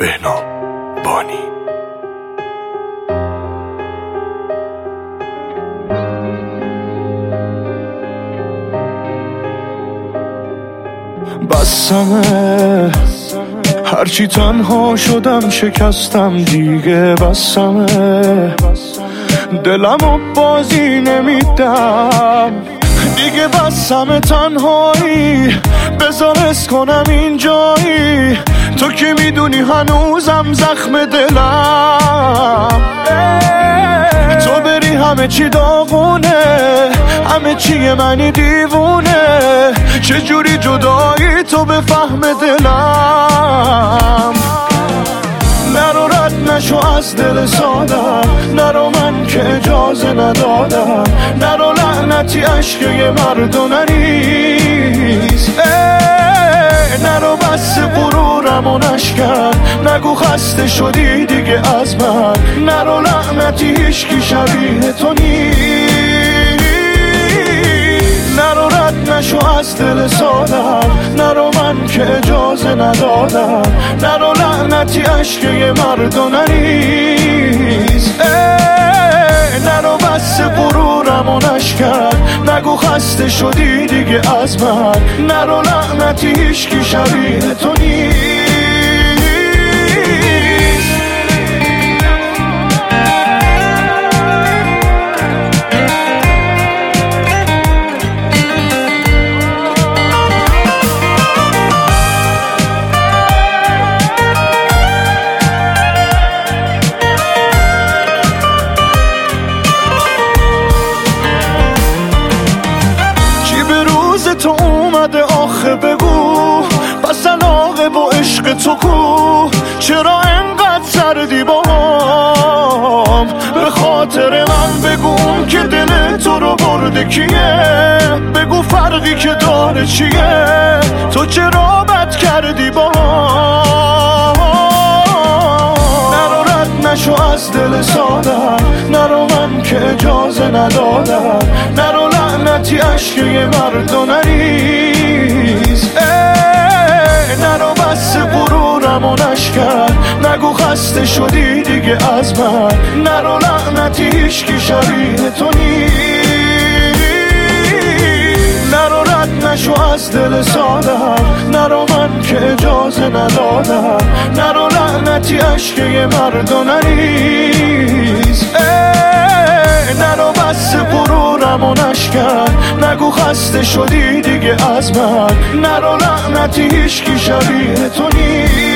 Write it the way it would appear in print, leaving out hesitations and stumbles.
بهنام بانی. بسمه هرچی تنها شدم شکستم دیگه، بسمه دلمو بازی نمیدم دیگه، بسمه تنهایی بذار حس کنم اینجایی، تو که میدونی هنوزم زخم دلم، تو بری همه چی داغونه، همه چی منی دیوونه، چجوری جدایی تو به فهم دلم، نرو رد نشو از دل سادم، نرو من که اجازه ندادم، نرو لعنتی عشق یه مردو نریز، نرو بس غرورم و نشکن، نگو خسته شدی دیگه از من، نرو لعنتی هیچکی شبیه تو نیست، نرو رد نشو از دل سادم، نرو من که اجازه ندادم، نرو لعنتی عشق یه مردو نریز، نرو بس غرورم و نشکن، نگو خسته شدی دیگه از من، نرو لعنتی هیچکی شبیه تو نیست. تو اومده آخه بگو، پس علاقه با عشق تو کو، چرا انقدر سردی با هم، به خاطر من بگو که دل تو رو برده کیه، بگو فرقی که داره چیه، تو چرا بد کردی با هم، نرو رد نشو از دل سادم، نرو من که اجازه ندادم، نرو لعنتی عشق یه مردو نریز، نرو بس غرورم و نشکن، نگو خسته شدی دیگه از من، نرو لعنتی هیچکی شبیه تو نیست، نرو رد نشو از دل سادم، نرو من که اجازه ندادم، نرو لعنتی عشق یه مردو نریز، نرو بس غرورم و نشکن، نگو خسته شدی دیگه از من، نرو لعنتی هیچکی شبیه تو نیست.